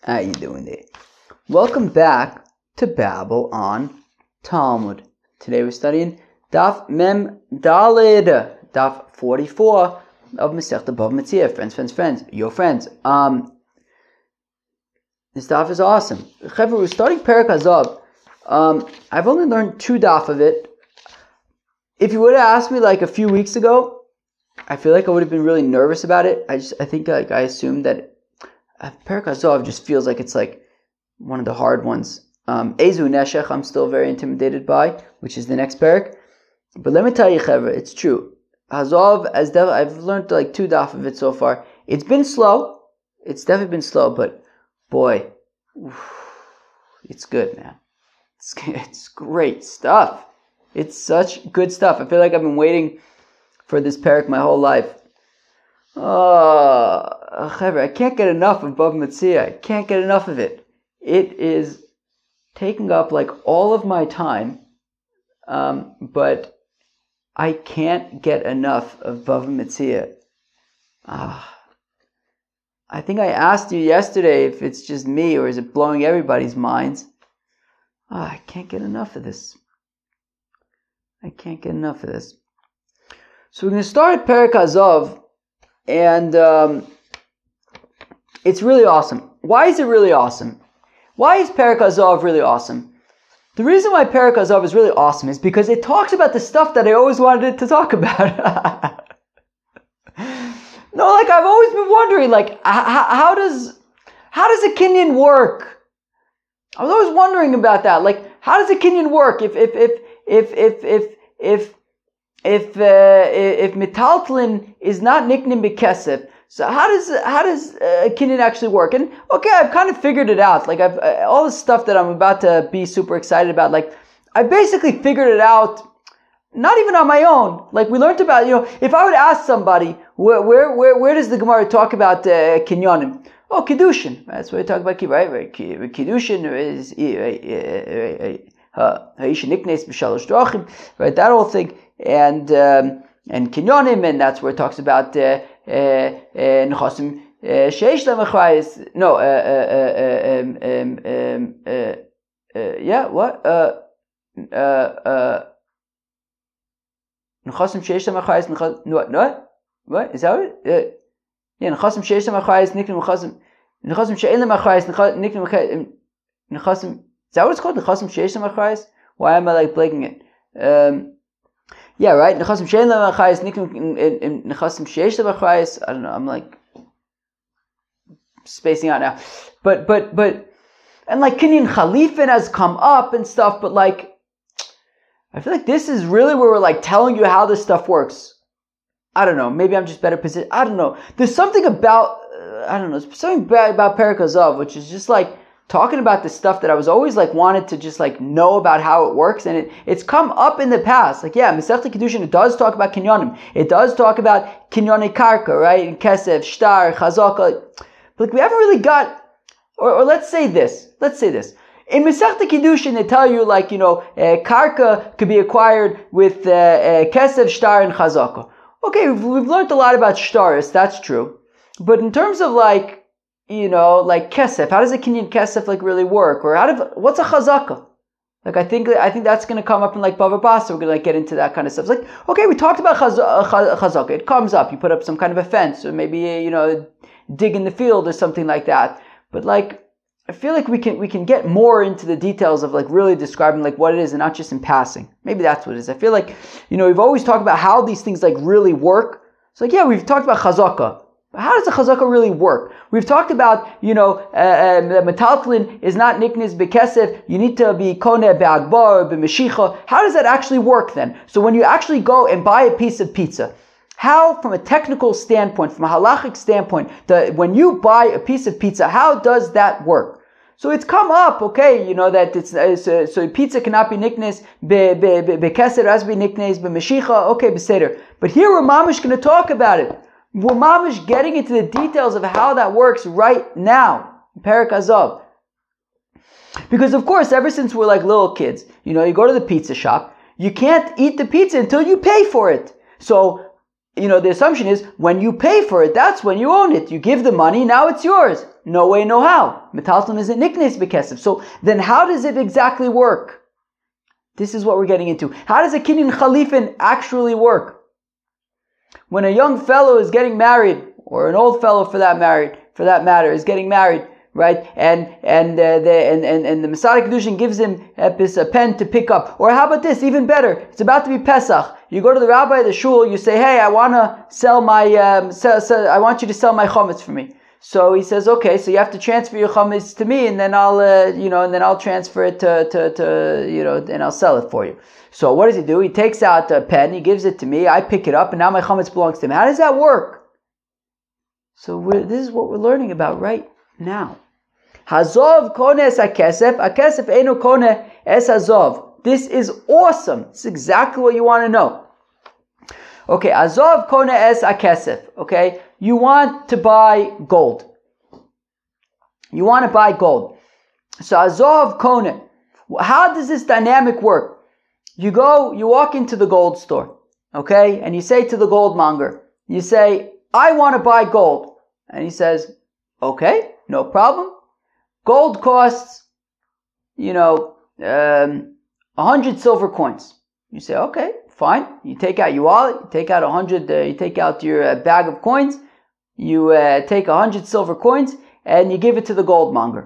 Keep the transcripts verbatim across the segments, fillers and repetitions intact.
How you doing there? Welcome back to Babble on Talmud. Today we're studying Daf Mem Daled, Daf forty-four of Masechta Bava Metzia. Friends, friends, friends, your friends. Um, this daf is awesome. Chevra, we're starting Perek Hazav. Um, I've only learned two daf of it. If you would have asked me like a few weeks ago, I feel like I would have been really nervous about it. I just, I think like I assumed that Perek Hazav just feels like it's like one of the hard ones. Um, Ezu Neshech, I'm still very intimidated by, which is the next Perek. But let me tell you, Chevra, it's true. Hazav, as dev- I've learned like two daf of it so far. It's been slow. It's definitely been slow, but boy, it's good, man. It's, it's great stuff. It's such good stuff. I feel like I've been waiting for this Perek my whole life. Oh, Chevra, I can't get enough of Bava Metzia. I can't get enough of it. It is taking up like all of my time, um, but I can't get enough of Bava Metzia. Ah, I think I asked you yesterday if it's just me or is it blowing everybody's minds. Ah, I can't get enough of this. I can't get enough of this. So we're going to start Perek Hazav. And um, it's really awesome. Why is it really awesome? Why is Perek Hazav really awesome? The reason why Perek Hazav is really awesome is because it talks about the stuff that I always wanted it to talk about. No, like I've always been wondering, like how, how does how does a kinyan work? I was always wondering about that. Like, how does a kinyan work? If if if if if if if If uh, if metaltlin is not nicknamed bekesef, so how does how does uh, kinyan actually work? And okay, I've kind of figured it out. Like I've uh, all the stuff that I'm about to be super excited about. Like I basically figured it out, not even on my own. Like we learned about, you know, if I would ask somebody where where where, where does the Gemara talk about uh, kinyanim? Oh, kiddushin. That's where we talk about right. Right. Kiddushin is ha'isha niknes b'shalosh drachim. Right. That whole thing. And um, and kinyonim, and that's where it talks about nechasim sheish lemachayis. No, yeah, what? Nechasim sheish lemachayis. What? What? What is that? It? Yeah, nechasim sheish lemachayis. Niknim nechasim nechasim shein lemachayis. Niknim nechasim. Is that what it's called? Nechasim sheish lemachayis. Why am I like blanking it? Um, Yeah, right. Nechasim shein lemachayis, nechasim sheish lemachayis. I don't know. I'm like spacing out now, but but but and like kinyan chalifin has come up and stuff. But like, I feel like this is really where we're like telling you how this stuff works. I don't know. Maybe I'm just better positioned. I don't know. There's something about uh, I don't know. There's something about Perek Hazav, which is just like talking about the stuff that I was always like wanted to just like know about how it works, and it, it's come up in the past. Like yeah, Masechta Kiddushin, it does talk about kinyanim. It does talk about kinyane karka, right? And kesef, shtar, chazaka. But like, we haven't really got, or, or let's say this. Let's say this. In Masechta Kiddushin, they tell you like, you know, uh, karka could be acquired with uh, uh, kesef, shtar, and chazaka. Okay, we've, we've learned a lot about shtaris. That's true. But in terms of like, you know, like kesef, how does a kinyan kesef like really work? Or how do, what's a chazaka? Like I think I think that's going to come up in like Bava Basra. We're going to like get into that kind of stuff. It's like, okay, we talked about chaz- uh, chazaka. It comes up. You put up some kind of a fence, or maybe you know, dig in the field or something like that. But like, I feel like we can we can get more into the details of like really describing like what it is and not just in passing. Maybe that's what it is. I feel like, you know, we've always talked about how these things like really work. It's like, yeah, we've talked about chazaka. How does the chazaka really work? We've talked about, you know, uh, uh, metaltlin is not niknis bekesef. You need to be koneh be'agbar or be'meshicha. How does that actually work then? So when you actually go and buy a piece of pizza, how, from a technical standpoint, from a halachic standpoint, the, when you buy a piece of pizza, how does that work? So it's come up, okay, you know, that it's, uh, so, so pizza cannot be niknes bekesef, it has to be niknes be'meshicha, okay, beseder. But here we're mamish going to talk about it. We're mamish getting into the details of how that works right now. Perek Hazav. Because of course, ever since we're like little kids, you know, you go to the pizza shop, you can't eat the pizza until you pay for it. So, you know, the assumption is when you pay for it, that's when you own it. You give the money, now it's yours. No way, no how. Metalton isn't niknes bekesef. So then how does it exactly work? This is what we're getting into. How does a kinyan chalifin actually work? When a young fellow is getting married, or an old fellow for that married, for that matter, is getting married, right? And and uh, the and, and and the Masada Kedushin gives him a, a pen to pick up. Or how about this? Even better. It's about to be Pesach. You go to the rabbi of the shul. You say, "Hey, I want to sell my. Um, sell, sell, I want you to sell my chametz for me." So he says, "Okay, so you have to transfer your chametz to me, and then I'll, uh, you know, and then I'll transfer it to, to, to, you know, and I'll sell it for you." So what does he do? He takes out a pen. He gives it to me. I pick it up, and now my chametz belongs to him. How does that work? So we're, this is what we're learning about right now. Hazov kone es hakesef, hakesef eino kone es hazov. This is awesome. This is exactly what you want to know. Okay, hazov kone es hakesef. Okay, you want to buy gold. You want to buy gold. So hazov kone. How does this dynamic work? You go, you walk into the gold store, okay, and you say to the gold monger, you say, "I want to buy gold," and he says, "Okay, no problem. Gold costs, you know, um, a hundred silver coins." You say, "Okay, fine." You take out your wallet, you take out a hundred, uh, you take out your uh, bag of coins, you uh, take a hundred silver coins, and you give it to the gold monger.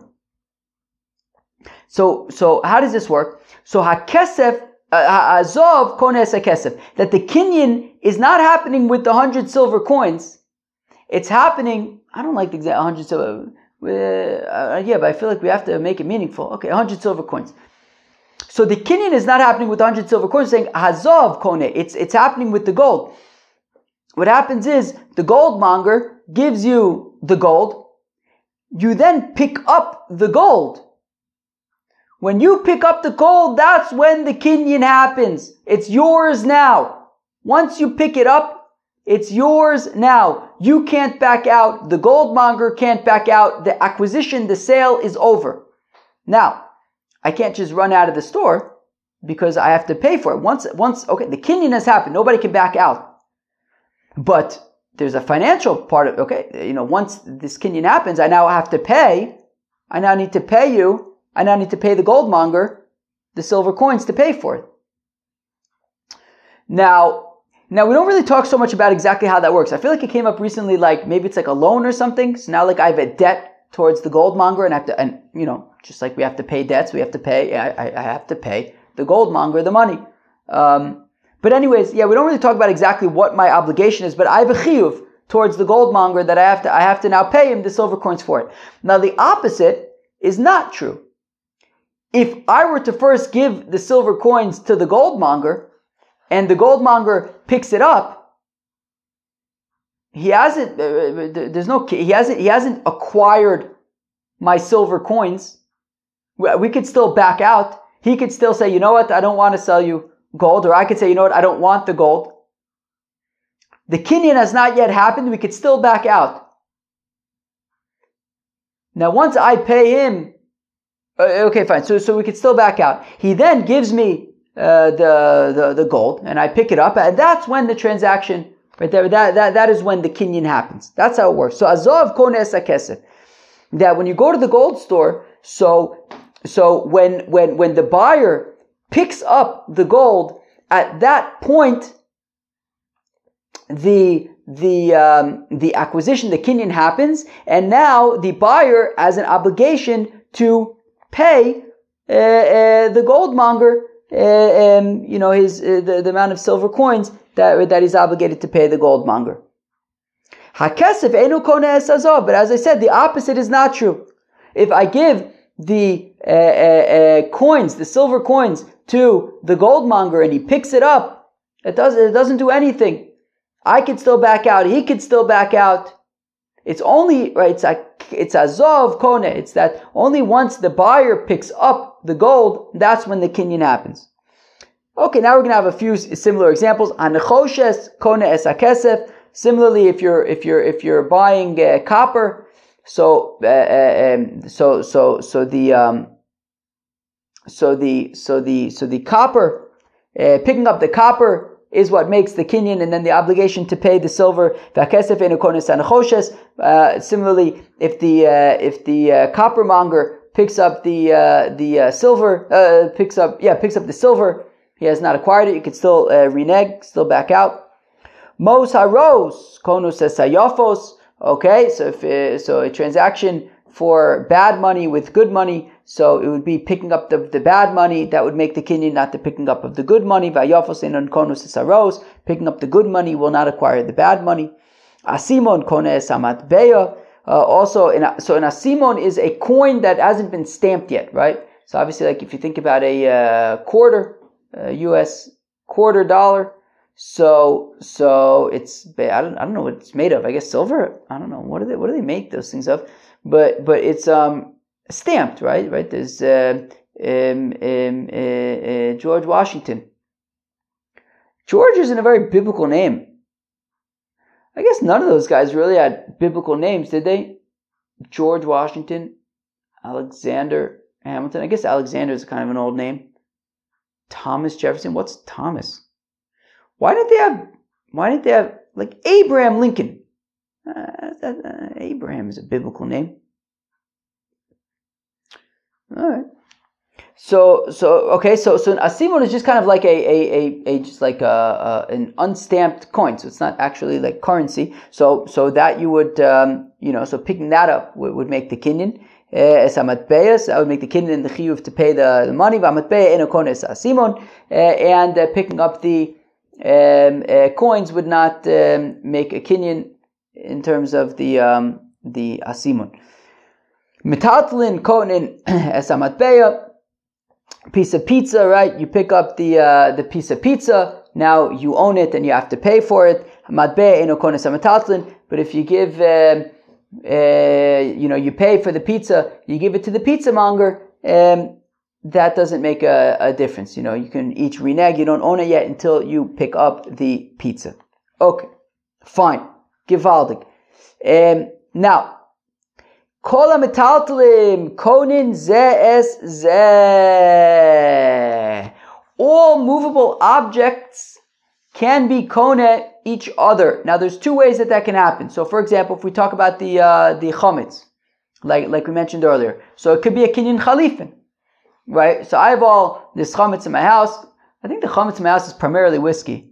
So, so how does this work? So hakesef, azov kones hakesef, that the kinyan is not happening with the hundred silver coins. It's happening. I don't like the exact hundred silver. Uh, uh, yeah, but I feel like we have to make it meaningful. Okay, one hundred silver coins. So the kinyan is not happening with one hundred silver coins, saying hazov kone. It's it's happening with the gold. What happens is the gold monger gives you the gold. You then pick up the gold. When you pick up the gold, that's when the kinyan happens. It's yours now. Once you pick it up, it's yours now. You can't back out. The gold monger can't back out. The acquisition, the sale is over. Now, I can't just run out of the store because I have to pay for it. Once, once, okay, the kinyan has happened. Nobody can back out. But there's a financial part of, okay, you know, once this kinyan happens, I now have to pay. I now need to pay you. I now need to pay the gold monger the silver coins to pay for it. Now, Now, we don't really talk so much about exactly how that works. I feel like it came up recently, like maybe it's like a loan or something. So now like I have a debt towards the gold monger and I have to, and you know, just like we have to pay debts, we have to pay, I, I have to pay the gold monger the money. Um, but anyways, yeah, we don't really talk about exactly what my obligation is, but I have a chiyuv towards the gold monger that I have to, I have to now pay him the silver coins for it. Now, the opposite is not true. If I were to first give the silver coins to the gold monger, and the gold monger picks it up, he hasn't. Uh, there's no. He hasn't. He hasn't acquired my silver coins. We could still back out. He could still say, "You know what? I don't want to sell you gold," or I could say, "You know what? I don't want the gold." The kinyan has not yet happened. We could still back out. Now, once I pay him, uh, okay, fine. So, so we could still back out. He then gives me. Uh, the, the the gold, and I pick it up, and that's when the transaction, right there, that that, that is when the kinyan happens. That's how it works. So azov kone es hakesef, that when you go to the gold store, so so when when when the buyer picks up the gold, at that point, the the um, the acquisition, the kinyan happens, and now the buyer has an obligation to pay uh, uh, the gold monger. Uh, um, you know, his uh, the, the amount of silver coins that that he's obligated to pay the gold monger. Hakesef einu kone es hazov, but as I said, the opposite is not true. If I give the uh, uh, uh, coins, the silver coins, to the gold monger and he picks it up, it doesn't it doesn't do anything. I could still back out. He could still back out. It's only right. It's a, it's azov kone. It's that only once the buyer picks up the gold, that's when the kinyan happens. Okay, now we're going to have a few similar examples. Hanechoshes kone es hakesef. Similarly, if you're if you're if you're buying uh, copper, so uh, um, so so so the um, so the so the so the copper uh, picking up the copper is what makes the kinyan, and then the obligation to pay the silver. Uh, similarly, if the uh, if the uh, copper monger picks up the uh, the uh, silver, uh, picks up yeah picks up the silver, he has not acquired it. You could still uh, renege, still back out. Mos haros konus esayofos. Okay, so if uh, so a transaction for bad money with good money, so it would be picking up the, the bad money that would make the kinyan, not the picking up of the good money. Vayofos enon konus esaros. Picking up the good money will not acquire the bad money. Asimon kone esamat beya. Also, in a, so an asimon is a coin that hasn't been stamped yet, right? So obviously, like if you think about a uh, quarter, a U S quarter dollar, so so it's I don't I don't know what it's made of. I guess silver. I don't know what do they what do they make those things of, but but it's um stamped, right? Right. There's uh, um, um, uh, uh, George Washington. George isn't a very biblical name. I guess none of those guys really had biblical names, did they? George Washington, Alexander Hamilton. I guess Alexander is kind of an old name. Thomas Jefferson. What's Thomas? Why didn't they have? Why didn't they have like Abraham Lincoln? Uh, that, uh, Abraham is a biblical name. All right. So so okay. So so an asimon is just kind of like a a a, a just like a, a an unstamped coin. So it's not actually like currency. So so that you would um, you know so picking that up would, would make the kinyan. Esamat beyas, that would make the kinyan and the chiyuv to pay the, the money. V'amat beya enokon es asimon, and uh, picking up the um, uh, coins would not um, make a kinyan in terms of the um, the asimon. Metatlin konin esamat beya. Piece of pizza, right? You pick up the uh, the piece of pizza. Now you own it and you have to pay for it. But if you give, uh, uh, you know, you pay for the pizza, you give it to the pizza monger. Um, that doesn't make a, a difference. You know, you can each renege. You don't own it yet until you pick up the pizza. Okay, fine. Givaldig. Um, now. Kol ha-metaltalim konin ze es ze. All movable objects can be kone each other. Now, there's two ways that that can happen. So, for example, if we talk about the uh, the chametz, like like we mentioned earlier, so it could be a kinyan chalifin, right? So I have all this chametz in my house. I think the chametz in my house is primarily whiskey.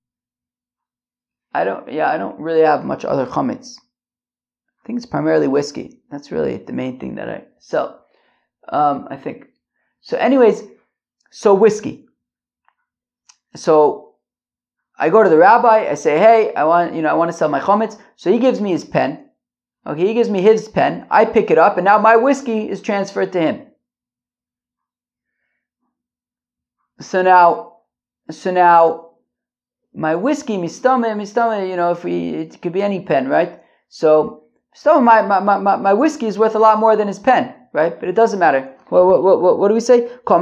I don't, yeah, I don't really have much other chametz. I think it's primarily whiskey. That's really the main thing that I sell. Um, I think. So anyways, so whiskey. So I go to the rabbi, I say, hey, I want, you know, I want to sell my chametz. So he gives me his pen. Okay, he gives me his pen. I pick it up, and now my whiskey is transferred to him. So now, so now, my whiskey, mistame, mistame, you know, if we, it could be any pen, right? So, So my, my, my, my whiskey is worth a lot more than his pen, right? But it doesn't matter. What, what, what, what do we say? All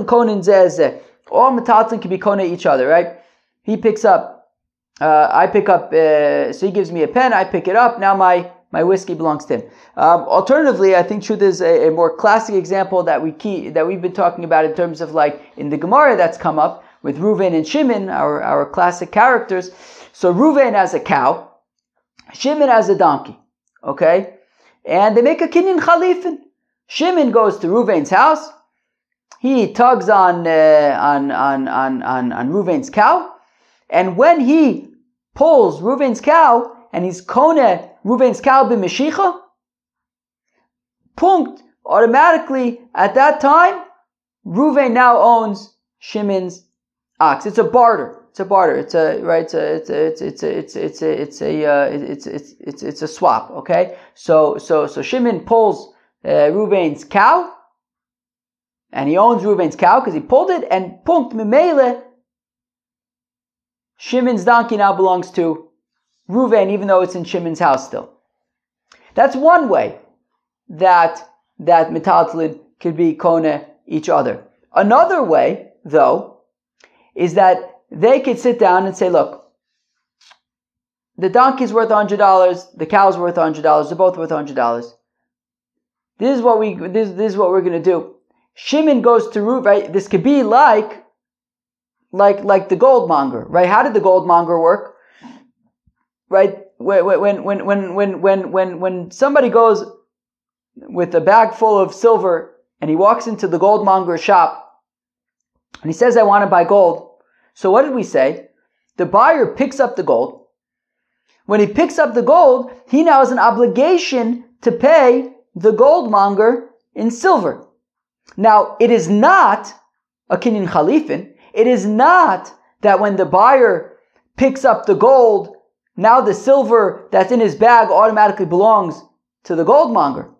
metalton can be kone each other, right? He picks up, uh, I pick up, uh, so he gives me a pen, I pick it up, now my, my whiskey belongs to him. Um, alternatively, I think truth is a, a more classic example that we key, that we've been talking about in terms of like in the Gemara that's come up with Reuven and Shimon, our, our classic characters. So Reuven has a cow, Shimon has a donkey. Okay, and they make a kinyan chalifin. Shimon goes to Reuven's house. He tugs on uh, on on on on on Reuven's cow, and when he pulls Reuven's cow and he's kone Reuven's cow b'meshicha, punkt, automatically at that time, Reuven now owns Shimon's ox. It's a barter. It's a barter. It's a right. It's a it's a, it's it's a, it's it's a, it's a uh, it's it's it's it's a swap. Okay. So so so Shimon pulls uh, Reuven's cow, and he owns Reuven's cow because he pulled it. And punkt memele, Shimon's donkey now belongs to Reuven, even though it's in Shimon's house still. That's one way that that metaltalin could be kone each other. Another way, though, is that they could sit down and say, look, the donkey's worth one hundred dollars, the cow's worth one hundred dollars, they're both worth one hundred dollars. This is what we this, this is what we're going to do. Shimon goes to Reuven, right? This could be like like like the goldmonger, right? How did the goldmonger work? Right? When when when when when when when when somebody goes with a bag full of silver and he walks into the goldmonger's shop and he says, I want to buy gold. So what did we say? The buyer picks up the gold. When he picks up the gold, he now has an obligation to pay the goldmonger in silver. Now, it is not a kinyan chalifin. It is not that when the buyer picks up the gold, now the silver that's in his bag automatically belongs to the goldmonger.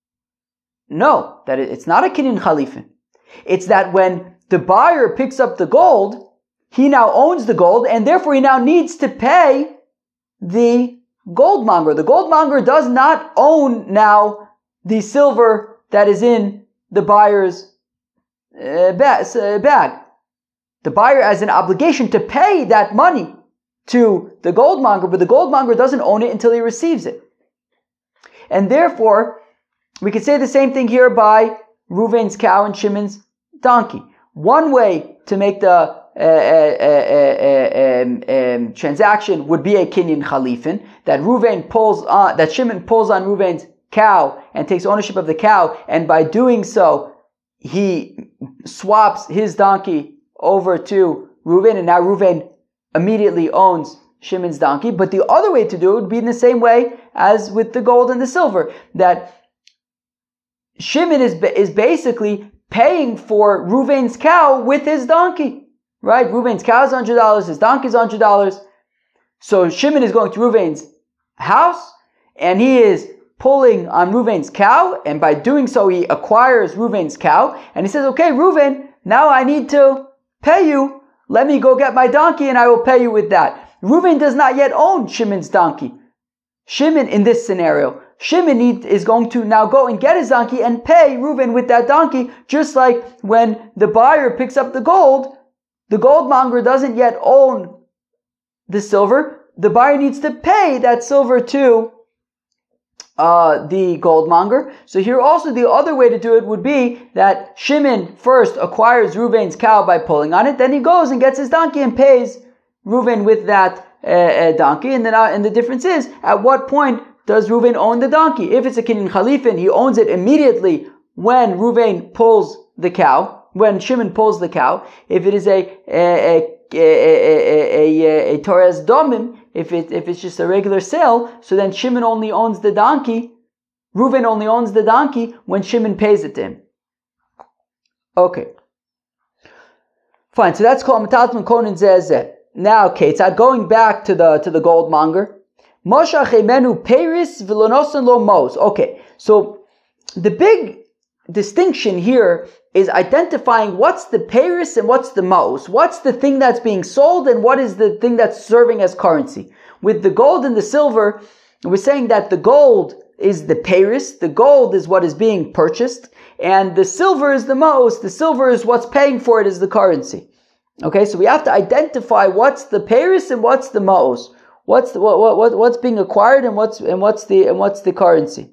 No, that it's not a kinyan chalifin. It's that when the buyer picks up the gold, he now owns the gold, and therefore he now needs to pay the goldmonger. The goldmonger does not own now the silver that is in the buyer's uh, bag. The buyer has an obligation to pay that money to the goldmonger, but the goldmonger doesn't own it until he receives it. And therefore, we could say the same thing here by Reuven's cow and Shimon's donkey. One way to make the Uh, uh, uh, uh, um, um, transaction would be a kinyan chalifin, that Reuven pulls on, that Shimon pulls on Reuven's cow and takes ownership of the cow, and by doing so, he swaps his donkey over to Reuven, and now Reuven immediately owns Shimon's donkey. But the other way to do it would be in the same way as with the gold and the silver, that Shimon is is basically paying for Reuven's cow with his donkey. Right? Reuven's cow is one hundred dollars, his donkey is one hundred dollars. So Shimon is going to Reuven's house, and he is pulling on Reuven's cow, and by doing so he acquires Reuven's cow, and he says, okay, Reuven, now I need to pay you. Let me go get my donkey and I will pay you with that. Reuven does not yet own Shimon's donkey. Shimon, in this scenario, Shimon need, is going to now go and get his donkey and pay Reuven with that donkey, just like when the buyer picks up the gold. The goldmonger doesn't yet own the silver. The buyer needs to pay that silver to uh, the goldmonger. So here also the other way to do it would be that Shimon first acquires Reuven's cow by pulling on it. Then he goes and gets his donkey and pays Reuven with that uh, uh, donkey. And then uh, and the difference is, at what point does Reuven own the donkey? If it's a kinyan chalifin, he owns it immediately when Reuven pulls the cow. When Shimon pulls the cow. If it is a a a a, a, a Torah's domim, if it if it's just a regular sale, so then Shimon only owns the donkey. Reuven only owns the donkey when Shimon pays it to him. Okay, fine. So that's called Metalton Konin Zeh. Now, Ketzad, going back to the to the goldmonger, Moshe Chemenu Peris Vilonosan Lo Mos. Okay, so the big distinction here is identifying what's the Paris and what's the Maos. What's the thing that's being sold and what is the thing that's serving as currency. With the gold and the silver, we're saying that the gold is the Paris, the gold is what is being purchased, and the silver is the Maos, the silver is what's paying for it as the currency. Okay, so we have to identify what's the Paris and what's the Maos. What's the, what, what, what's being acquired and what's and what's the and what's the currency.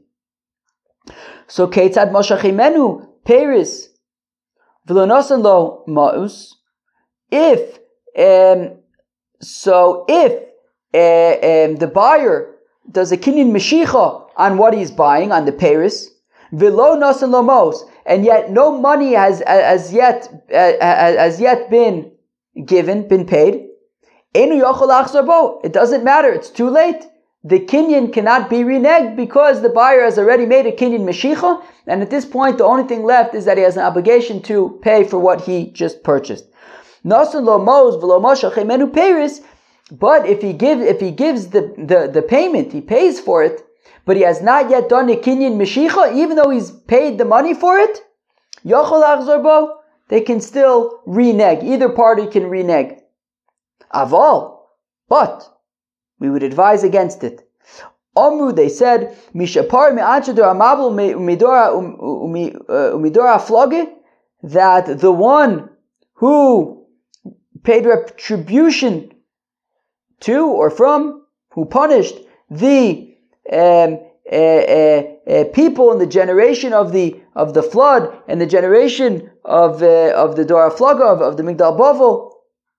So Ketzad Moshe Chemenu Paris V'lonosan lo Maus. If um, so, if uh, um, the buyer does a kinyan meshicha on what he's buying on the Paris, v'lo nosan lo Maus, and yet no money has as yet uh, as yet been given, been paid. Enu yochol achzor bo. It doesn't matter. It's too late. The kinyan cannot be reneged because the buyer has already made a kinyan meshicha, and at this point the only thing left is that he has an obligation to pay for what he just purchased. Nasan lo mos v'lo moshe chemenu peris. But if he gives if he gives the, the, the payment, he pays for it, but he has not yet done a kinyan meshicha, even though he's paid the money for it, yochol achzor bo, they can still renege. Either party can renege. Aval, but we would advise against it. Omru, they said, Mishapar me'anchador amabel umidora umidora floge, that the one who paid retribution to or from, who punished the um, uh, uh, uh, people in the generation of the of the flood and the generation of uh, of the Dora Floga of, of the Migdal Bavel,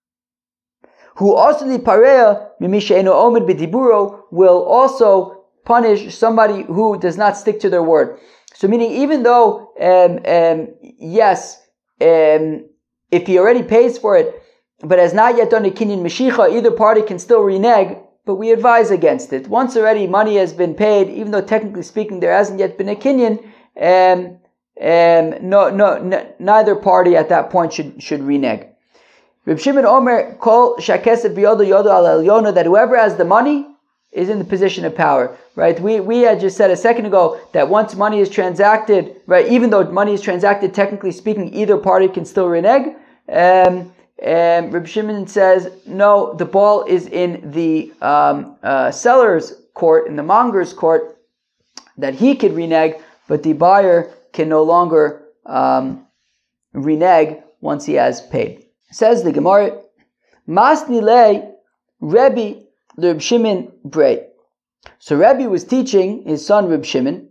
who also the pareya mimisheino omed b'diburo will also punish somebody who does not stick to their word. So meaning, even though um, um, yes, um, if he already pays for it, but has not yet done a kinyan meshicha, either party can still renege. But we advise against it. Once already money has been paid, even though technically speaking there hasn't yet been a kinyan, um, um, no, no, n- neither party at that point should should renege. Reb Shimon Omer kol shakesef biyodo yodo al elyona, that whoever has the money is in the position of power. Right? We we had just said a second ago that once money is transacted, right, even though money is transacted, technically speaking, either party can still renege. Um, And Reb Shimon says, no, the ball is in the um, uh, seller's court, in the monger's court, that he could renege, but the buyer can no longer um, renege once he has paid. Says the Gemara, Masni le Rebbe Reb Shimon brei. So Rebbe was teaching his son Reb Shimon,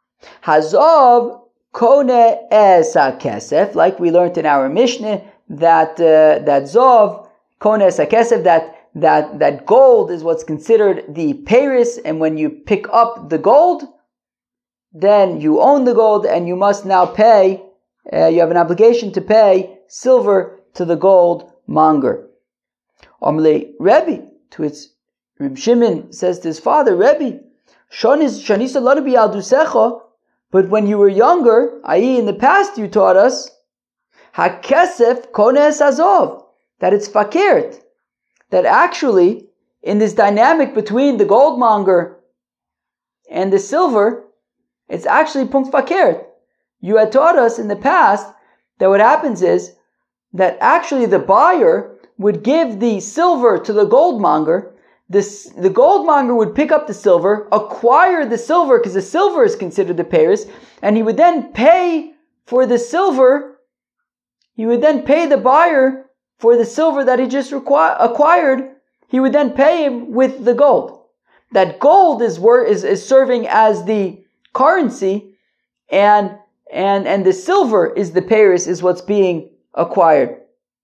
Hazov kone es ha-kesef, like we learned in our Mishnah, that uh, that zov kones hakesef, that that that gold is what's considered the peiris, and when you pick up the gold, then you own the gold, and you must now pay. Uh, you have an obligation to pay silver to the gold monger. Amle Rebbe, to its Reb Shimon says to his father, Rebbe, shanis shanisa lo bi aldusecha, but when you were younger, that is, in the past, you taught us. Hakesef kones azov, that it's fakirt, that actually in this dynamic between the goldmonger and the silver, it's actually punkt fakirt. You had taught us in the past that what happens is that actually the buyer would give the silver to the goldmonger. This, the goldmonger would pick up the silver, acquire the silver because the silver is considered the peiris, and he would then pay for the silver. He would then pay the buyer for the silver that he just requ- acquired. He would then pay him with the gold. That gold is, wor- is is serving as the currency, and and and the silver is the peiris, is what's being acquired.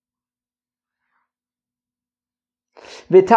But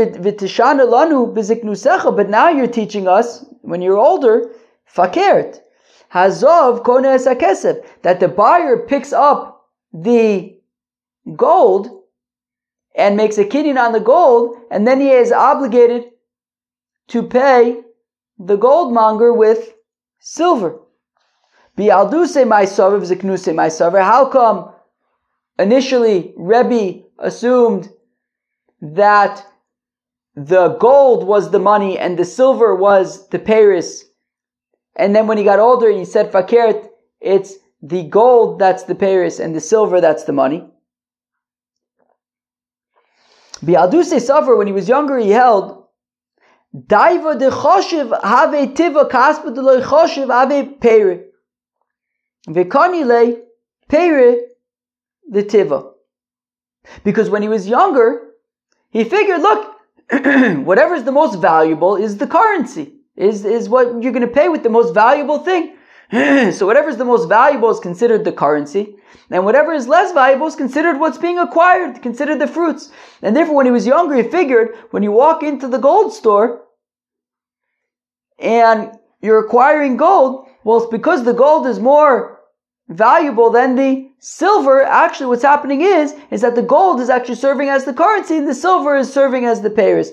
now you're teaching us, when you're older, fakert hazov kones hakesef, that the buyer picks up the gold and makes a kinyan on the gold, and then he is obligated to pay the goldmonger with silver. Bi'alduse ma'asaver v'ziknuse ma'asaver. How come initially Rebbe assumed that the gold was the money and the silver was the peiris, and then when he got older he said fakert, it's the gold that's the peiris and the silver that's the money? Bi'alduse savar, when he was younger, he held daiva de choshev have tiva kaspa de loy choshev have peire v'kani le peire the tiva. Because when he was younger, he figured, look, whatever is the most valuable is the currency, is is what you're going to pay with, the most valuable thing. So whatever is the most valuable is considered the currency, and whatever is less valuable is considered what's being acquired, considered the fruits. And therefore, when he was younger, he figured when you walk into the gold store and you're acquiring gold, well, it's because the gold is more valuable than the silver. Actually, what's happening is, is that the gold is actually serving as the currency and the silver is serving as the peiris.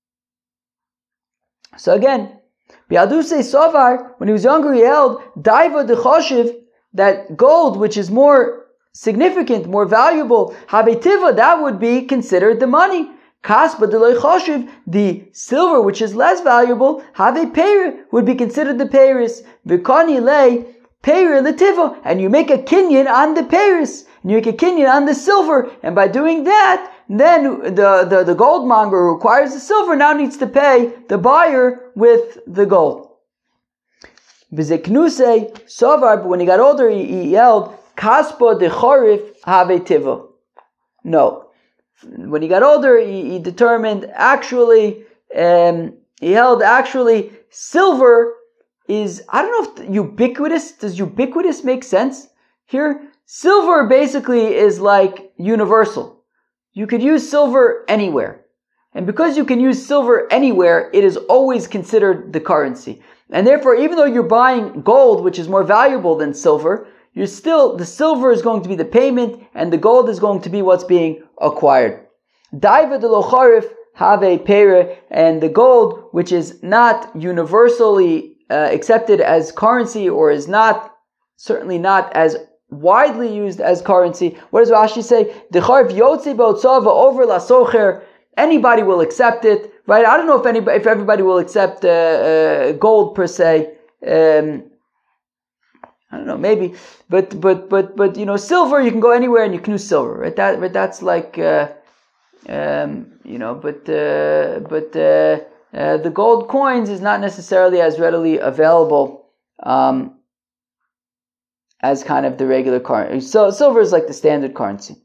So again, Bi'aduse Sovar, when he was younger, he held Daiva de Choshev, that gold, which is more significant, more valuable, Habetiva, that would be considered the money. Kaspa de Loi Choshev, the silver, which is less valuable, Have Peir, would be considered the Peiris. Vikani Le, Peir Letiva, and you make a kinyan on the Peiris, and you make a kinyan on the silver, and by doing that, then the, the, the goldmonger who acquires the silver now needs to pay the buyer with the gold. V'zeknuse sovar, but when he got older, he, he yelled, Kaspa de chorif have tiva. No. When he got older, he, he determined actually, um, he held actually silver is, I don't know if ubiquitous, does ubiquitous make sense here? Silver basically is like universal. you could use silver anywhere. And because you can use silver anywhere, it is always considered the currency. And therefore, even though you're buying gold, which is more valuable than silver, you're still, the silver is going to be the payment, and the gold is going to be what's being acquired. Daiva de lo charif have a pere, and the gold, which is not universally uh, accepted as currency, or is not, certainly not as widely used as currency. What does Rashi say? The charif yotzi b'otzava over la socher. Anybody will accept it, right? I don't know if anybody, if everybody will accept uh, uh, gold per se. Um, I don't know, maybe, but but but but you know, silver, you can go anywhere and you can use silver, right? That right, that's like uh, um, you know, but uh, but uh, uh, the gold coins is not necessarily as readily available um, as kind of the regular currency. So silver is like the standard currency.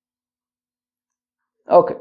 Okay.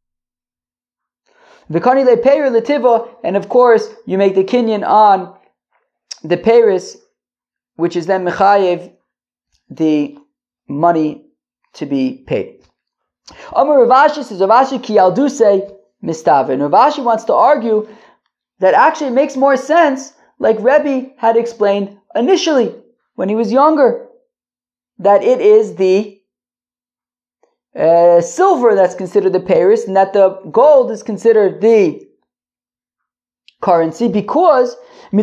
V'kani le peir letiva, and of course you make the kinyan on the peiris, which is then mechayev the money to be paid. Amar Rav Ashi says, Rav Ashi ki alduse mistave. And Rav Ashi wants to argue that actually it makes more sense, like Rebbe had explained initially when he was younger, that it is the Uh, silver that's considered the peiris, and that the gold is considered the currency, because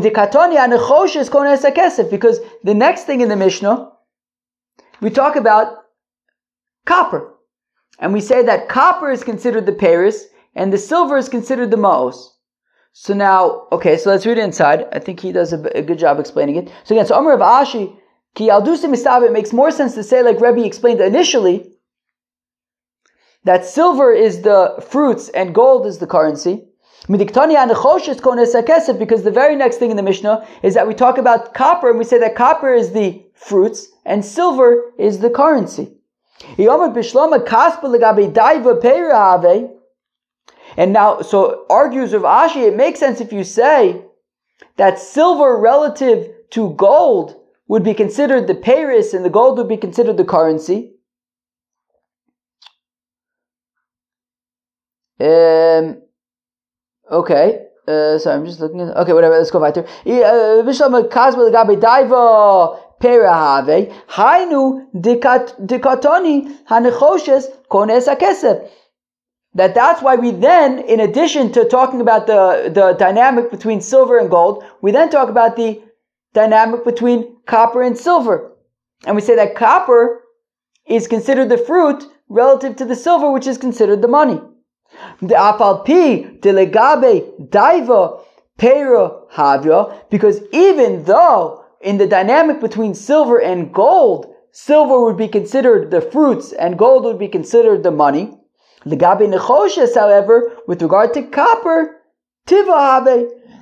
because the next thing in the Mishnah, we talk about copper, and we say that copper is considered the peiris, and the silver is considered the maos. So now, okay, so let's read it inside. I think he does a, a good job explaining it. So again, so Amar Rav Ashi, ki aldusim mistav, it makes more sense to say, like Rebbe explained initially, that silver is the fruits and gold is the currency. Because the very next thing in the Mishnah is that we talk about copper, and we say that copper is the fruits and silver is the currency. And now, so argues Rav Ashi, it makes sense if you say that silver relative to gold would be considered the peiris and the gold would be considered the currency. Um, okay, uh, sorry, I'm just looking at, okay, whatever, let's go weiter. Vishlam Kazba Gabe Daiva Perahave, Hainu Dikatoni Hanechoshes Kones Akesef. That that's why we then, in addition to talking about the, the dynamic between silver and gold, we then talk about the dynamic between copper and silver. And we say that copper is considered the fruit relative to the silver, which is considered the money. The apalpi delegabe daiva pera havya, because even though in the dynamic between silver and gold, silver would be considered the fruits and gold would be considered the money. Legabe nechoshes, however, with regard to copper, tiva have,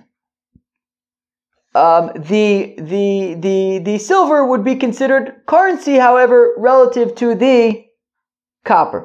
um, the the the the silver would be considered currency, however, relative to the copper.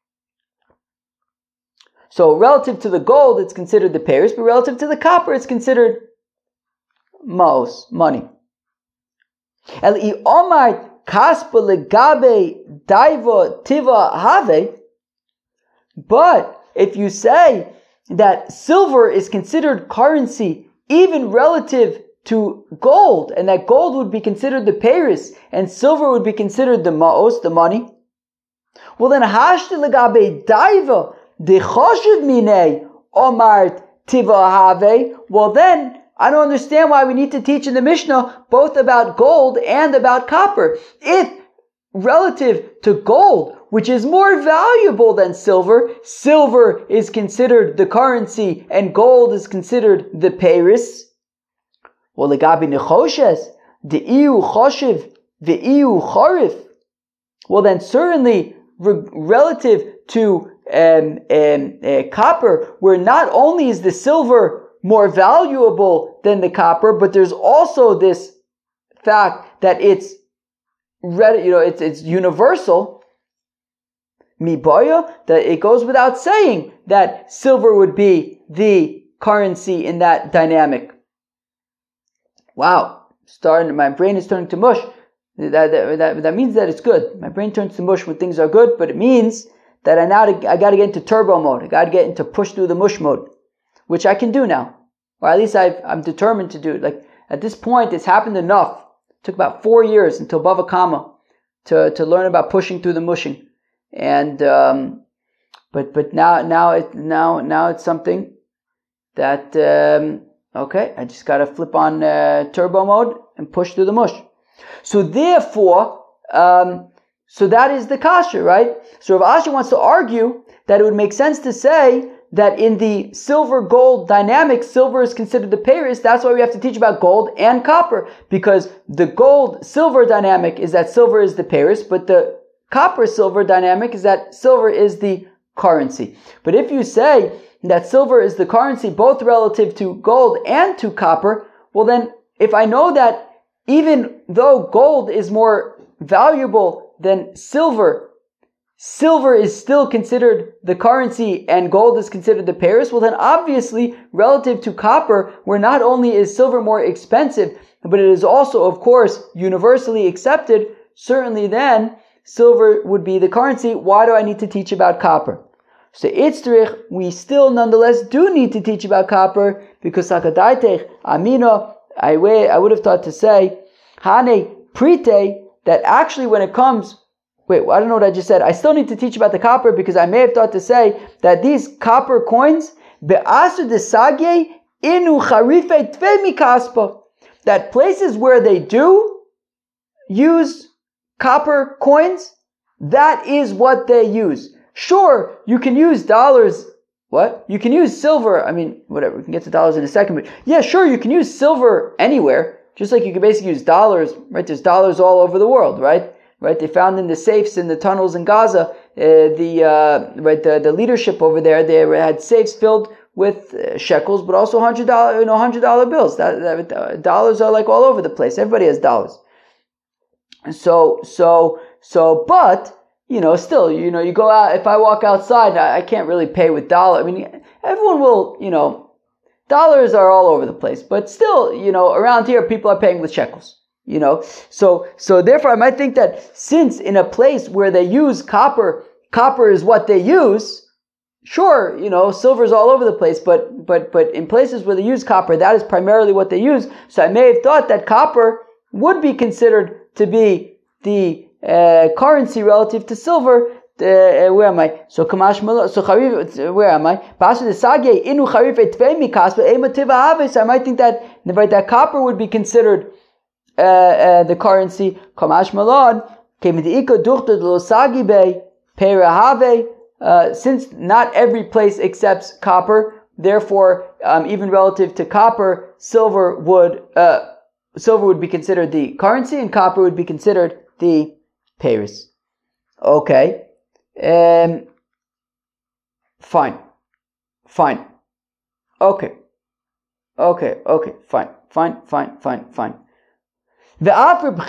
So relative to the gold, it's considered the peiris, but relative to the copper, it's considered maos, money. El omar kaspa legabe daiva tiva have. But if you say that silver is considered currency even relative to gold, and that gold would be considered the peiris, and silver would be considered the maos, the money, well then hashte legabe daiva well then, I don't understand why we need to teach in the Mishnah both about gold and about copper. If relative to gold, which is more valuable than silver, silver is considered the currency and gold is considered the peiris. Well, legabi nechoshes, the iu choshev, the iu charif. Well then certainly re- relative to Um, um, uh, copper, where not only is the silver more valuable than the copper, but there's also this fact that it's ready, you know, it's it's universal. Mibaya, that it goes without saying that silver would be the currency in that dynamic. Wow, starting, my brain is turning to mush. That, that, that, that means that it's good. My brain turns to mush when things are good, but it means that I now I got to get into turbo mode. I got to get into push through the mush mode, which I can do now, or at least I've, I'm determined to do it. Like at this point, it's happened enough. It took about four years until Bava Kama to to learn about pushing through the mushing, and um, but but now now it now now it's something that um, okay. I just got to flip on uh, turbo mode and push through the mush. So therefore, um, so that is the kasha, right? So Rav Ashi wants to argue that it would make sense to say that in the silver-gold dynamic, silver is considered the peiros. That's why we have to teach about gold and copper, because the gold-silver dynamic is that silver is the peiros, but the copper-silver dynamic is that silver is the currency. But if you say that silver is the currency both relative to gold and to copper, well then, if I know that even though gold is more valuable than silver, silver is still considered the currency and gold is considered the peiros, well then obviously relative to copper, where not only is silver more expensive, but it is also of course universally accepted, certainly then silver would be the currency. Why do I need to teach about copper? So itzrich, we still nonetheless do need to teach about copper, because sakadaitech amino, I I would have thought to say hane prite, that actually when it comes Wait, I don't know what I just said. I still need to teach about the copper, because I may have thought to say that these copper coins, be'asu desagye inu charife tve mikaspa, that places where they do use copper coins, that is what they use. Sure, you can use dollars. What? You can use silver. I mean, whatever. We can get to dollars in a second. But yeah, sure, you can use silver anywhere. Just like you can basically use dollars, right? There's dollars all over the world, right? Right, they found in the safes in the tunnels in Gaza, uh, the uh, right the, the leadership over there, they had safes filled with uh, shekels, but also hundred dollar, you know, hundred dollar bills. That, that uh, dollars are like all over the place. Everybody has dollars. So so so, but you know, still, you know, you go out. If I walk outside, I, I can't really pay with dollar. I mean, everyone will, you know, dollars are all over the place, but still, you know, around here, people are paying with shekels. You know, so so therefore I might think that since in a place where they use copper, copper is what they use, sure, you know, silver's all over the place, but but but in places where they use copper, that is primarily what they use. So I may have thought that copper would be considered to be the uh, currency relative to silver. Uh, where am I? So kamash so charif. Where am I? Basu de sage inu charif etvei mikas, but ema tiva haves. I might think that right, that copper would be considered Uh, uh, the currency. Kamash malon came into iko duchta losagi be perahave. Since not every place accepts copper, therefore, um, even relative to copper, silver would uh, silver would be considered the currency, and copper would be considered the peiros. Okay, um, fine, fine. Okay, okay, okay, fine, fine, fine, fine, fine. Now Reb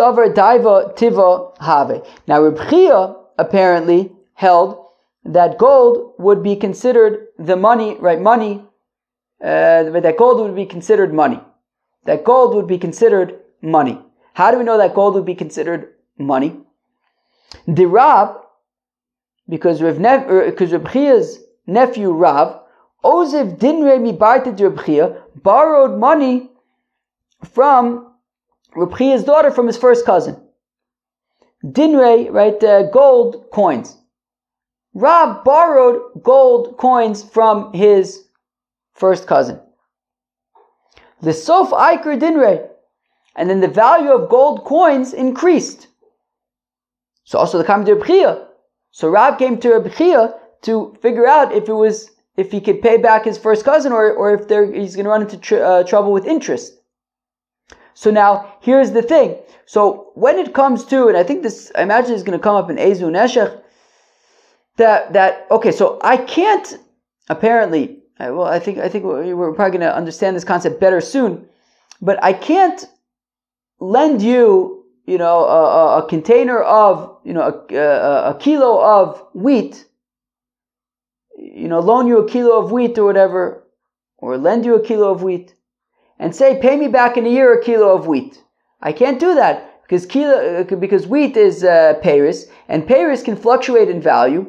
Chia apparently held that gold would be considered the money, right? Money, uh, that gold would be considered money. That gold would be considered money. How do we know that gold would be considered money? The Rav, because Reb ne- because Reb Chia's nephew Rav, Ozev Dinre Mibartet Reb Chia, borrowed money from Reb Chia's daughter from his first cousin. Dinre, right, uh, gold coins. Rav borrowed gold coins from his first cousin. The Sof Iker Dinre. And then the value of gold coins increased. So also the comment to Reb Chia. So Rav came to Reb Chia to figure out if it was, if he could pay back his first cousin, or, or if there, he's going to run into tr- uh, trouble with interest. So now, here's the thing. So when it comes to, and I think this, I imagine is going to come up in Ezu Neshech, that, that, okay, so I can't, apparently, well, I think, I think we're probably going to understand this concept better soon, but I can't lend you, you know, a, a container of, you know, a, a, a kilo of wheat, you know, loan you a kilo of wheat or whatever, or lend you a kilo of wheat, and say, pay me back in a year a kilo of wheat. I can't do that because kilo, because wheat is uh, peiros, and peiros can fluctuate in value.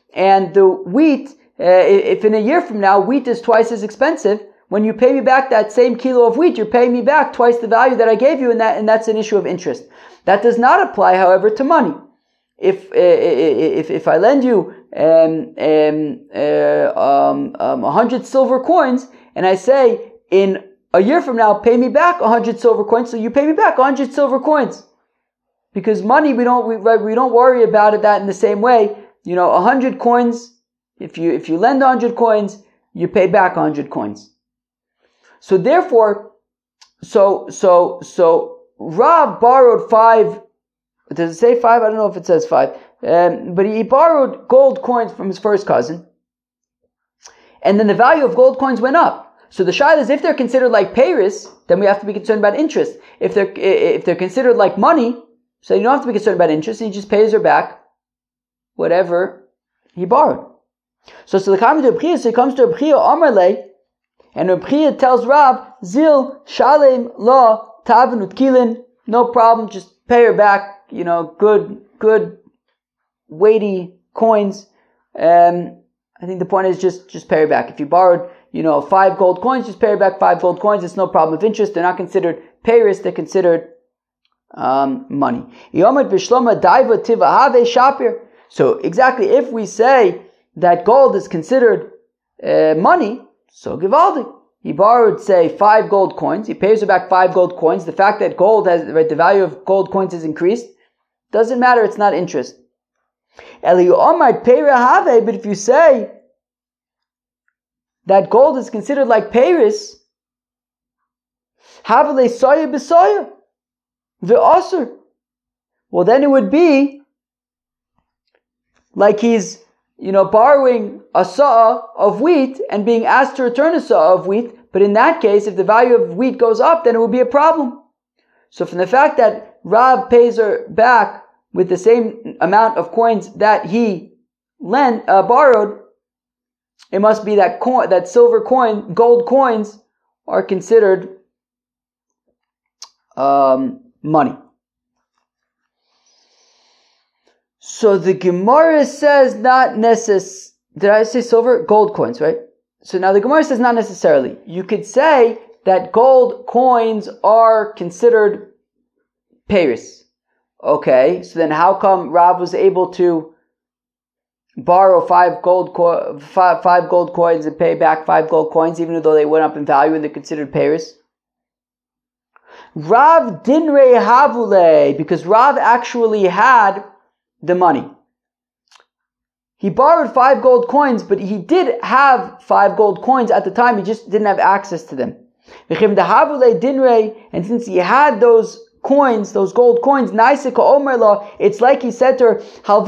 and the wheat, uh, if in a year from now wheat is twice as expensive, when you pay me back that same kilo of wheat, you're paying me back twice the value that I gave you, and that and that's an issue of interest. That does not apply, however, to money. If uh, if if I lend you um, um, uh, um, um, one hundred silver coins, and I say in a year from now, pay me back one hundred silver coins, so you pay me back one hundred silver coins. Because money, we don't we, we don't worry about it that in the same way. You know, one hundred coins, if you if you lend one hundred coins, you pay back one hundred coins. So therefore, so so so Rav borrowed five. Does it say five? I don't know if it says five. Um, but he borrowed gold coins from his first cousin, and then the value of gold coins went up. So the shayla is, if they're considered like peiros, then we have to be concerned about interest. If they're if they're considered like money, so you don't have to be concerned about interest. He just pays her back whatever he borrowed. So so the comment of Reb Chia, so he comes to Reb Chia Amarle, and Reb Chia tells Rav, Zil Shalem La Tavin Utkilin, no problem, just pay her back. You know, good, good, weighty coins. Um, I think the point is just, just pay her back. If you borrowed, you know, five gold coins, just pay her back five gold coins. It's no problem of interest. They're not considered peiros, they're considered um, money. So exactly, if we say that gold is considered uh, money, so Givaldi. He borrowed, say, five gold coins. He pays her back five gold coins. The fact that gold has, right, the value of gold coins is increased, doesn't matter, it's not interest. But if you say that gold is considered like peiros, well then it would be like he's, you know, borrowing a saw of wheat and being asked to return a saw of wheat. But in that case, if the value of wheat goes up, then it would be a problem. So from the fact that Rav pays her back with the same amount of coins that he lent, uh, borrowed, it must be that coin, that silver coin, gold coins are considered um, money. So the Gemara says not necess. Did I say silver? Gold coins, right? So now the Gemara says not necessarily. You could say that gold coins are considered peiros. Okay, so then how come Rav was able to borrow five gold co- five, five gold coins and pay back five gold coins, even though they went up in value and they're considered peiros? Rav dinrei havule, because Rav actually had the money. He borrowed five gold coins, but he did have five gold coins at the time, he just didn't have access to them. And since he had those coins, those gold coins, it's like he said to her,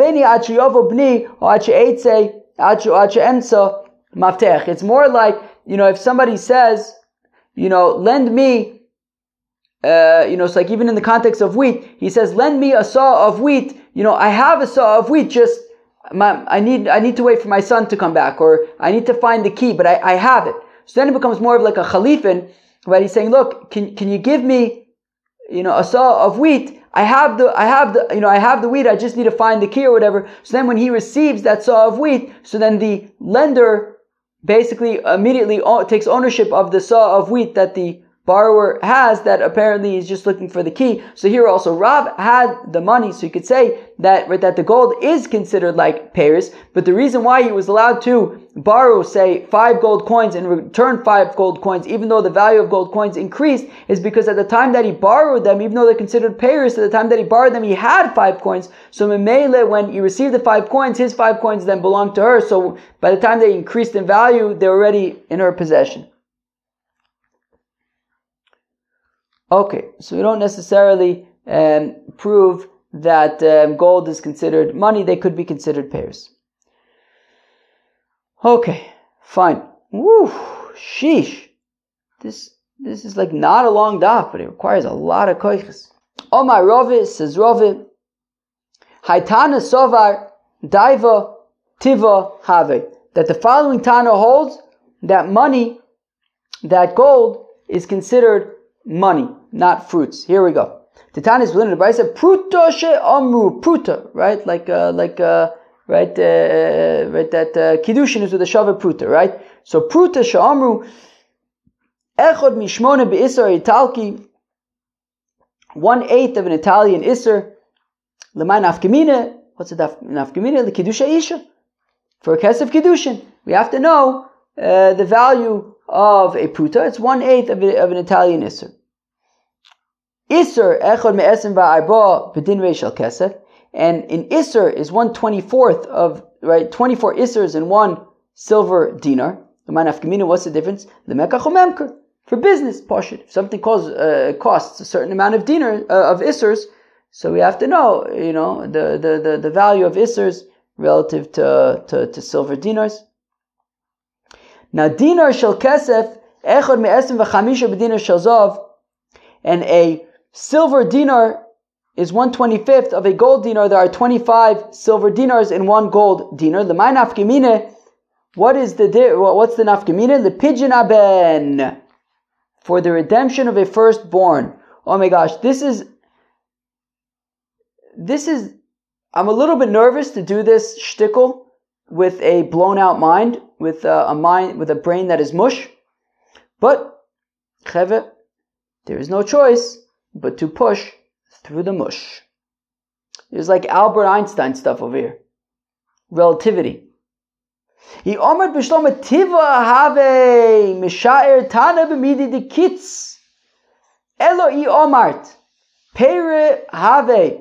it's more like, you know, if somebody says, you know, lend me, uh, you know, it's like even in the context of wheat, he says, lend me a saw of wheat. You know, I have a saw of wheat, just my, I need I need to wait for my son to come back, or I need to find the key, but I, I have it. So then it becomes more of like a chalifin, right? He's saying, look, can can you give me, you know, a saw of wheat? I have the I have the you know I have the wheat. I just need to find the key or whatever. So then when he receives that saw of wheat, so then the lender basically immediately takes ownership of the saw of wheat that the borrower has, that apparently he's just looking for the key. So here also Rav had the money, so you could say that, right, that the gold is considered like peiros, but the reason why he was allowed to borrow, say, five gold coins and return five gold coins, even though the value of gold coins increased, is because at the time that he borrowed them, even though they're considered peiros, at the time that he borrowed them, he had five coins. So Memele, when he received the five coins, his five coins then belonged to her. So by the time they increased in value, they're already in her possession. Okay, so we don't necessarily um, prove that um, gold is considered money. They could be considered peiros. Okay, fine. Woo, sheesh. This this is like not a long daf, but it requires a lot of koiches. Omar Rove, says Rove, Haitana Sovar Daiva Tiva Have. That the following Tana holds that money, that gold, is considered money, not fruits. Here we go. Titan is within the Brisa. Pruta she amru pruta, right? Like, uh, like, uh, right? Uh, right, that uh, kiddushin is with a shava pruta, right? So pruta sha'amru echod mishmona be'isar italki, one eighth of an Italian iser. L'may nafkamina. What's a nafkamina? The kiddusha isha. For a kesef kiddushin, we have to know uh, the value of a pruta. It's one eighth of, of an Italian iser. Iser echod me'esim va'arba b'din reish al kesef. And in Isser is one twenty-fourth of, right, twenty-four Issers in one silver dinar. The manafkamina, what's the difference? The mekach memker. For business, poshut. If something costs, uh, costs a certain amount of dinar, uh, of Issers, so we have to know, you know, the, the, the, the value of Issers relative to, to, to silver dinars. Now, dinar shel kesef, echod me'esim v'chamisha b'dinar shel zav, and a silver dinar is one twenty-fifth of a gold dinar. There are twenty-five silver dinars in one gold dinar. The my nafkamine, what is the what's the nafkamine? The pigeon aben, for the redemption of a firstborn. Oh my gosh, this is this is. I'm a little bit nervous to do this shtickle with a blown out mind, with a, a mind with a brain that is mush. But cheve, there is no choice but to push through the mush. There's like Albert Einstein stuff over here. Relativity. He omad b'shloma tiva have mishaer tana b'midi de kitz. Elo I omart pere have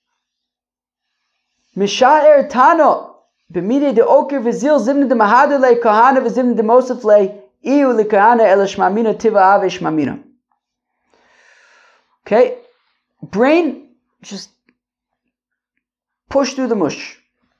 mishaer tana b'midi de oker v'zil zimne de mahade le kahana v'zimne de mosef le iu le kahana elo shmamina tiva have shmamina. Okay. Brain, just push through the mush.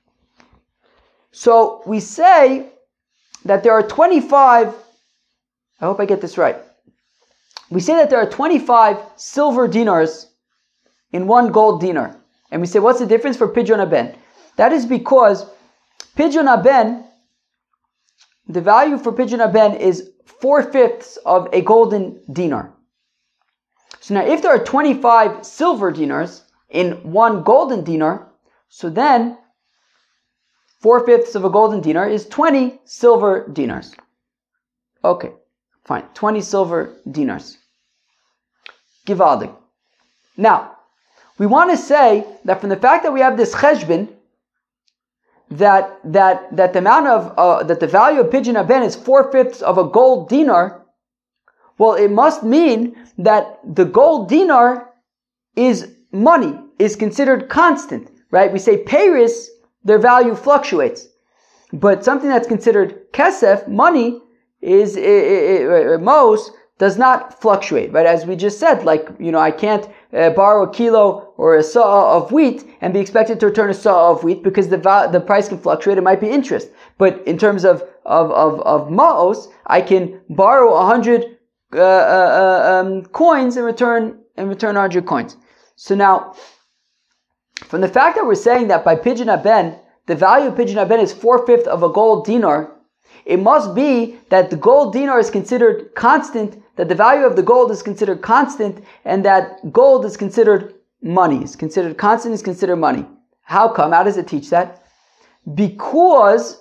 So we say that there are twenty-five, I hope I get this right. We say that there are twenty-five silver dinars in one gold dinar. And we say, what's the difference for pidyon aben? That is because pidyon aben, the value for pidyon aben is four-fifths of a golden dinar. So now if there are twenty-five silver dinars in one golden dinar, so then four-fifths of a golden dinar is twenty silver dinars. Okay, fine. twenty silver dinars. Givaldik. Now, we want to say that from the fact that we have this cheshbon, that that that the amount of uh, that the value of pidyon aben is four-fifths of a gold dinar, well, it must mean that the gold dinar is money, is considered constant, right? We say Paris, their value fluctuates. But something that's considered kesef, money, is, it, it, it, most, does not fluctuate, right? As we just said, like, you know, I can't uh, borrow a kilo or a saw of wheat and be expected to return a saw of wheat because the va- the price can fluctuate. It might be interest. But in terms of, of, of, of ma'os, I can borrow a hundred Uh, uh, uh, um, coins and return and return one hundred coins. So now, from the fact that we're saying that by pidyon aben, the value of pidyon aben is four-fifths of a gold dinar, it must be that the gold dinar is considered constant, that the value of the gold is considered constant, and that gold is considered money, is considered constant, is considered money. How come? How does it teach that? Because,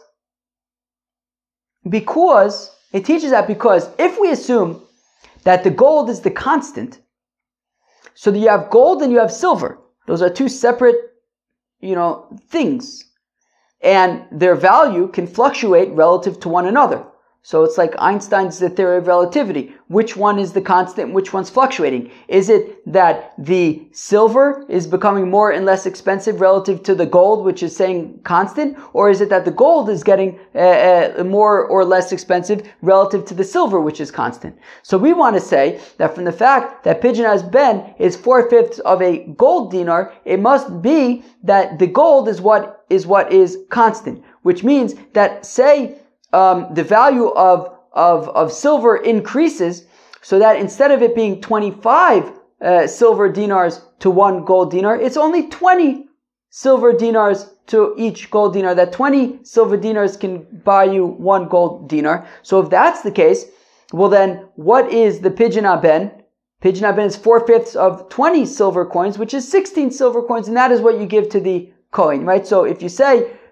because, it teaches that because if we assume that the gold is the constant, so that you have gold and you have silver. Those are two separate, you know, things. And their value can fluctuate relative to one another. So it's like Einstein's the theory of relativity. Which one is the constant? Which one's fluctuating? Is it that the silver is becoming more and less expensive relative to the gold, which is saying constant? Or is it that the gold is getting uh, uh, more or less expensive relative to the silver, which is constant? So we want to say that from the fact that pidyon aben is four-fifths of a gold dinar, it must be that the gold is what is what is constant. Which means that, say, Um, the value of, of, of silver increases so that instead of it being twenty-five uh, silver dinars to one gold dinar, it's only twenty silver dinars to each gold dinar. That twenty silver dinars can buy you one gold dinar. So if that's the case, well then, what is the pidyon aben? Pidyon aben is four-fifths of twenty silver coins, which is sixteen silver coins, and that is what you give to the kohen, right? So if you say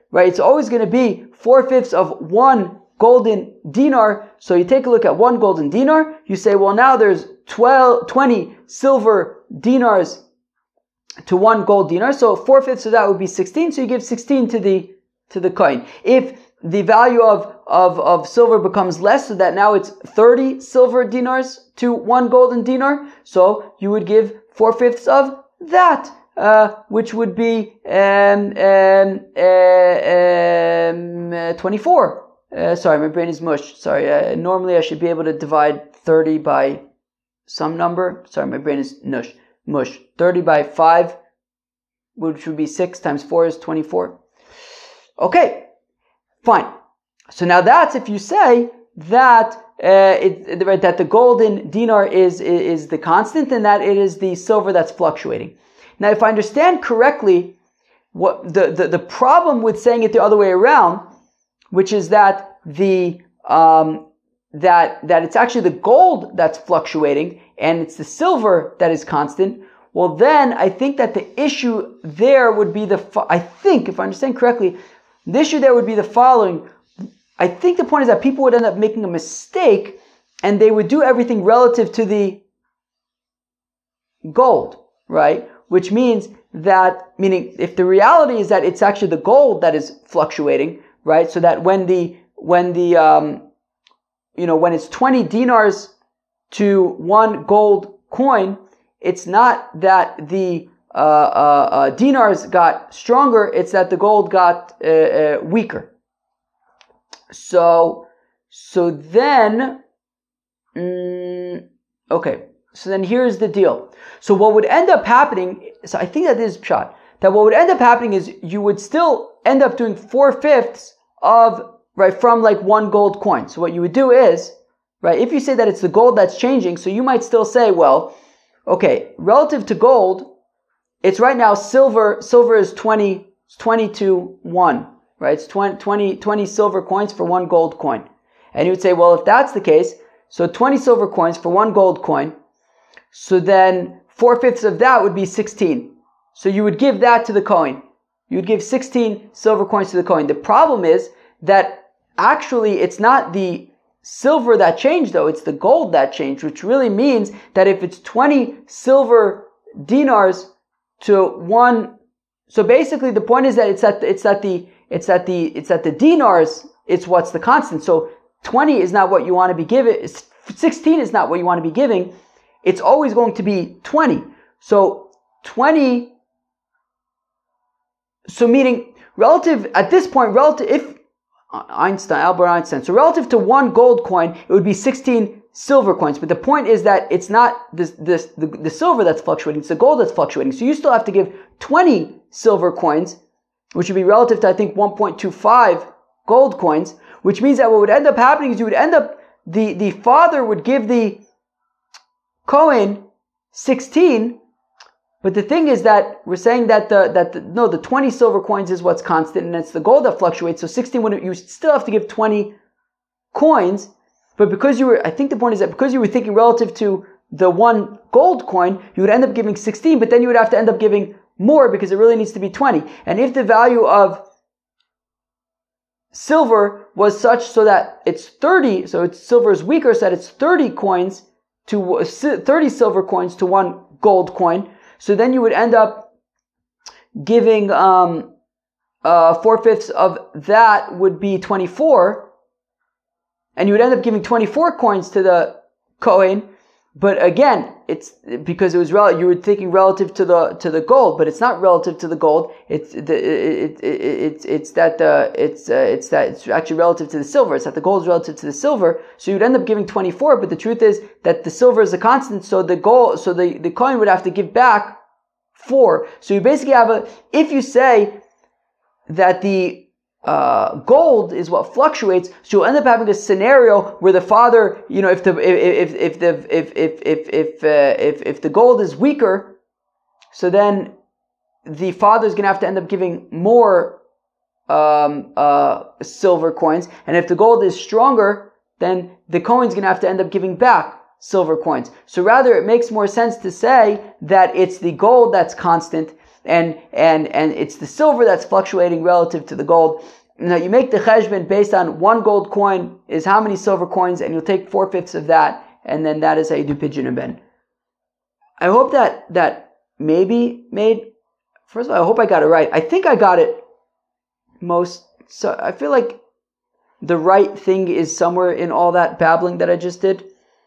right? It's always going to be four-fifths of one golden dinar. So you take a look at one golden dinar, you say, well, now there's twelve, twenty silver dinars to one gold dinar. So four-fifths of that would be sixteen. So you give sixteen to the, to the coin. If the value of, of, of silver becomes less, so that now it's thirty silver dinars to one golden dinar, so you would give four-fifths of that, uh, which would be um, um, uh, um, uh, twenty-four. Uh, sorry, my brain is mush. Sorry, uh, normally I should be able to divide thirty by some number. Sorry, my brain is mush. Mush. thirty by five, which would be six times four is twenty-four. Okay. Fine. So now that's if you say that uh, it, right, that the golden dinar is, is is the constant and that it is the silver that's fluctuating. Now, if I understand correctly, what the, the, the problem with saying it the other way around, which is that the um, that that it's actually the gold that's fluctuating and it's the silver that is constant. Well, then I think that the issue there would be the I think if I understand correctly. The issue there would be the following. I think the point is that people would end up making a mistake and they would do everything relative to the gold, right? Which means that, meaning if the reality is that it's actually the gold that is fluctuating, right? So that when the, when the, um, you know, when it's twenty dinars to one gold coin, it's not that the Uh, uh, uh, dinars got stronger, it's that the gold got uh, uh, weaker. So, so then, mm, okay, so then here's the deal. So what would end up happening, so I think that is pshat, that what would end up happening is you would still end up doing four-fifths of, right, from like one gold coin. So what you would do is, right, if you say that it's the gold that's changing, so you might still say, well, okay, relative to gold, it's right now silver, silver is twenty, twenty to one, right? It's twenty, twenty, twenty silver coins for one gold coin. And you would say, well, if that's the case, so twenty silver coins for one gold coin, so then four-fifths of that would be sixteen. So you would give that to the coin. You would give sixteen silver coins to the coin. The problem is that actually it's not the silver that changed though, it's the gold that changed, which really means that if it's twenty silver dinars to one, so basically the point is that it's that it's that the it's that the it's that the dinars it's what's the constant. So twenty is not what you want to be giving. sixteen is not what you want to be giving. It's always going to be twenty. So twenty. So meaning relative at this point, relative if Einstein Albert Einstein. So relative to one gold coin, it would be sixteen silver coins. But the point is that it's not this, this, the, the silver that's fluctuating, it's the gold that's fluctuating. So you still have to give twenty silver coins, which would be relative to, I think, one point two five gold coins, which means that what would end up happening is you would end up, the, the father would give the Kohen sixteen, but the thing is that we're saying that the, that the, no, the twenty silver coins is what's constant and it's the gold that fluctuates. So sixteen, would you still have to give twenty coins. But because you were, I think the point is that because you were thinking relative to the one gold coin, you would end up giving sixteen, but then you would have to end up giving more because it really needs to be twenty. And if the value of silver was such so that it's thirty, so it's silver is weaker, so that it's thirty coins to, thirty silver coins to one gold coin, so then you would end up giving, um, uh, four-fifths of that would be twenty-four, and you would end up giving twenty-four coins to the Kohen, but again, it's because it was rel- you were thinking relative to the to the gold, but it's not relative to the gold. It's the it, it, it, it's it's that the it's uh, it's that it's actually relative to the silver. It's that the gold is relative to the silver. So you'd end up giving twenty-four, but the truth is that the silver is a constant. So the gold, so the the Kohen would have to give back four. So you basically have a if you say that the Uh, gold is what fluctuates, so you'll end up having a scenario where the father, you know, if the if if the if if if if uh, if if the gold is weaker, so then the father is going to have to end up giving more um, uh, silver coins, and if the gold is stronger, then the Kohen's going to have to end up giving back silver coins. So rather, it makes more sense to say that it's the gold that's constant, and and and it's the silver that's fluctuating relative to the gold. Now you make the cheshbon based on one gold coin is how many silver coins, and you'll take four fifths of that, and then that is how you do pidyon haben. I hope that that maybe made. First of all, I hope I got it right. I think I got it most. So I feel like the right thing is somewhere in all that babbling that I just did.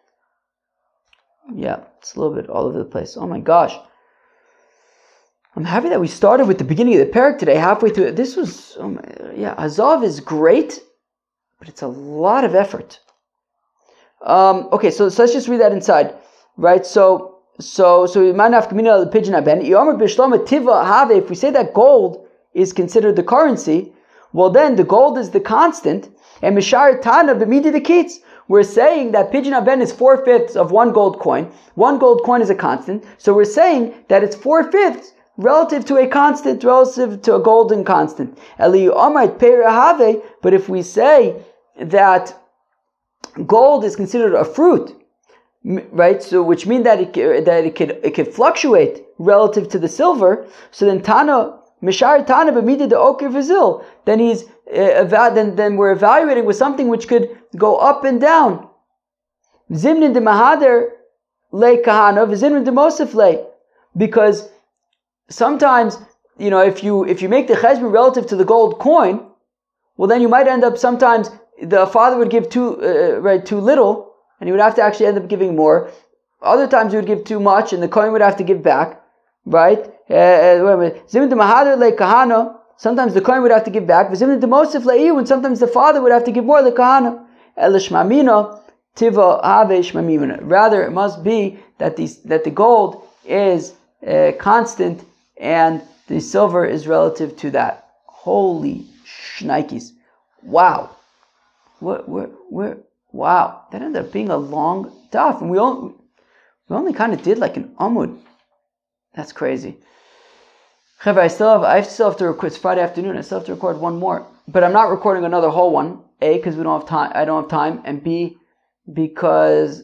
Yeah, it's a little bit all over the place. Oh my gosh. I'm happy that we started with the beginning of the parak today, halfway through. This was, oh my, yeah, Azav is great, but it's a lot of effort. Um, okay, so, so let's just read that inside, right? So, so, so we might have community the pidyon haben. If we say that gold is considered the currency, well then the gold is the constant, and mishar tana b'midi the kitz. We're saying that pidyon haben is four fifths of one gold coin. One gold coin is a constant, so we're saying that it's four fifths relative to a constant, relative to a golden constant. But if we say that gold is considered a fruit, right? So, which means that it that it could it could fluctuate relative to the silver. So then Tana Mishar Tana b'mida the okir v'zil. Then he's uh, then then we're evaluating with something which could go up and down. Zimnin de mahader le kahana v'zimnin de mosef le, because sometimes, you know, if you if you make the cheshbon relative to the gold coin, well, then you might end up sometimes the father would give too uh, right too little, and he would have to actually end up giving more. Other times he would give too much, and the coin would have to give back, right? Sometimes the coin would have to give back, and sometimes the father would have to give more. Rather, it must be that the that the gold is uh, constant, and the silver is relative to that. Holy shnikes. Wow. What, what, what, wow. That ended up being a long daf. And we only, we only kind of did like an amud. That's crazy. I still have, I still have to record, it's Friday afternoon, I still have to record one more. But I'm not recording another whole one. A, because we don't have time, I don't have time. And B, because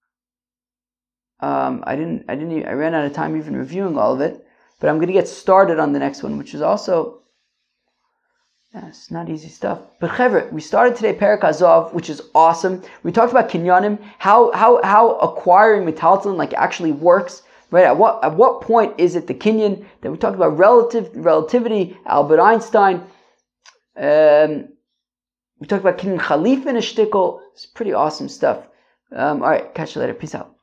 um, I didn't, I didn't, I ran out of time even reviewing all of it. But I'm going to get started on the next one, which is also, yeah, it's not easy stuff. But Chevra, we started today Perek Azav, which is awesome. We talked about kinyanim, how how how acquiring metaltalin like actually works, right? At what at what point is it the kinyan? Then we talked about relative relativity, Albert Einstein. Um, we talked about kinyan chalif in a shtickle. It's pretty awesome stuff. Um, all right, catch you later. Peace out.